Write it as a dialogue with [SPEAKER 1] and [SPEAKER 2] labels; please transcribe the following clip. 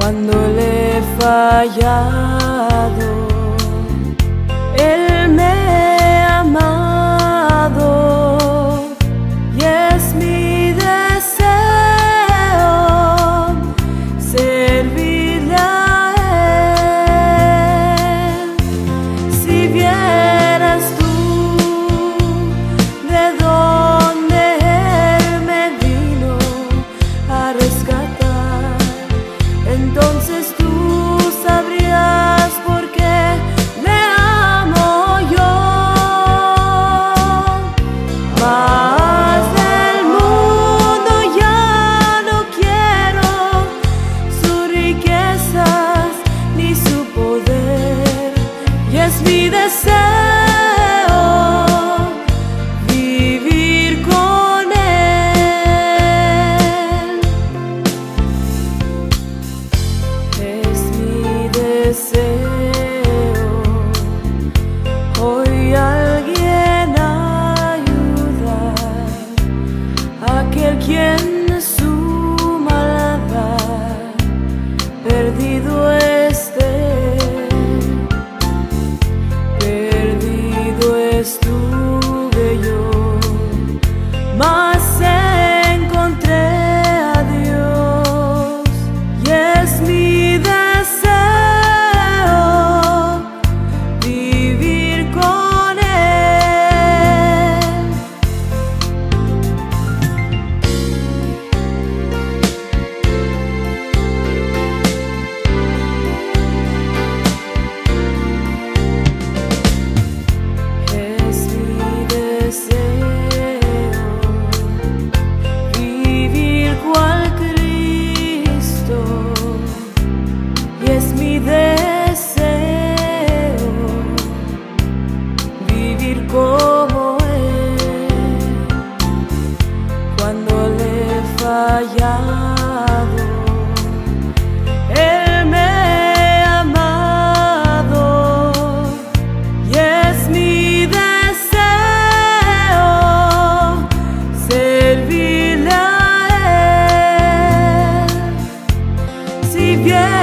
[SPEAKER 1] cuando le he fallado. Él me ha amado y es mi deseo servirle a Él. Si vieras tú de dónde Él me vino a rescatar, entonces tú sabrías por qué le amo yo. Más del mundo ya no quiero sus riquezas ni su poder, y es mi deseo vivir con Él. Es mi deseo hoy alguien ayudar a aquel quien su maldad perdido esté. Perdido estuve yo, mas encontré a Dios, y es mi deseo vivir con Él. Es mi deseo vivir cual Cristo, y es mi deseo vivir como Él. Cuando le he fallado, Él me ha amado y es mi deseo servirle a Él. Si bien